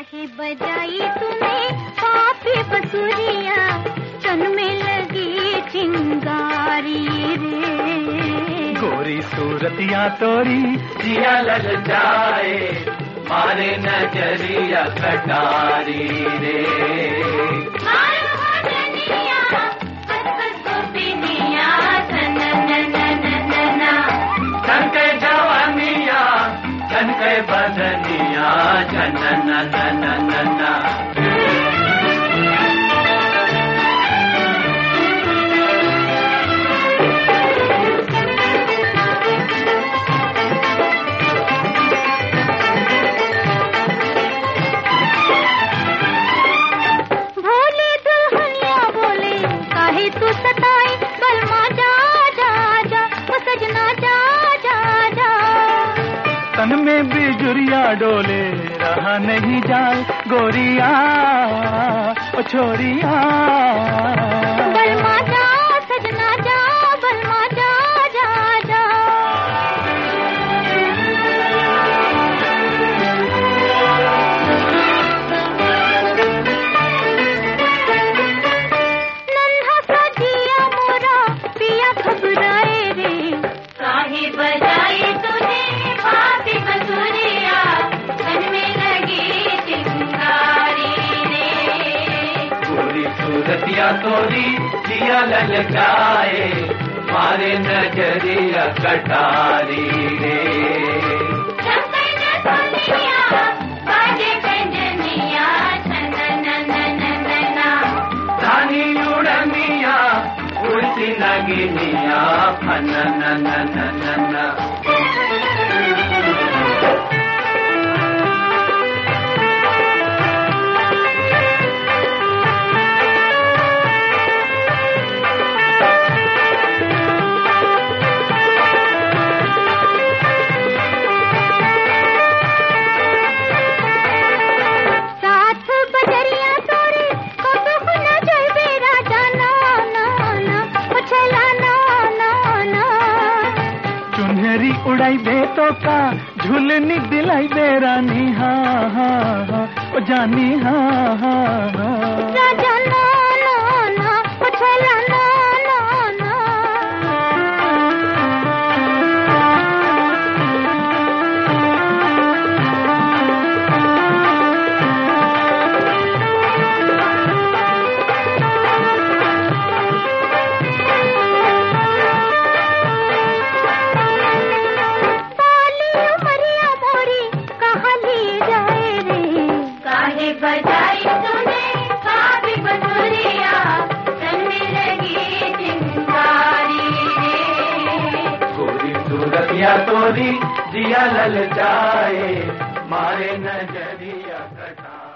काहे बजाई तूने पापी बसुरिया, तन में लगी चिंगारी रे। गोरी सूरतिया तोरी जिया ललचाए, मारे नजरिया कटारी रे। बदनिया जनना भोले दुल्हनिया बोले काहे तू सताए, बलमा जा जा जा वो सजना जा जा जा। तन में बिजुरिया डोले रहा नहीं जाए, गोरिया ओ छोरिया। बलमा जा सजना जा, बलमा जा जा जा। नन्हा सा जिया मोरा पिया घबराए रे, काहे बजाए तूने पापी बसुरिया, तन में लगी चिंगारी रे। गोरी सूरतिया तोरी जिया ललचाए, मारे नजरिया कटारी रे। रानी उड़निया उड़ती नगिनिया फनननननना। उड़ाई दे तो का झूलनी दिलाई दे रानी, हाँ हाँ हाँ ओ जानी, हाँ हाँ हाँ। राजा ना ना ना उछला ना ना ना। बजाई तूने पापी बसुरिया, तन में लगी चिंगारी रे। गोरी सूरतिया तोरी जिया ललचाए, मारे नजरिया कटा।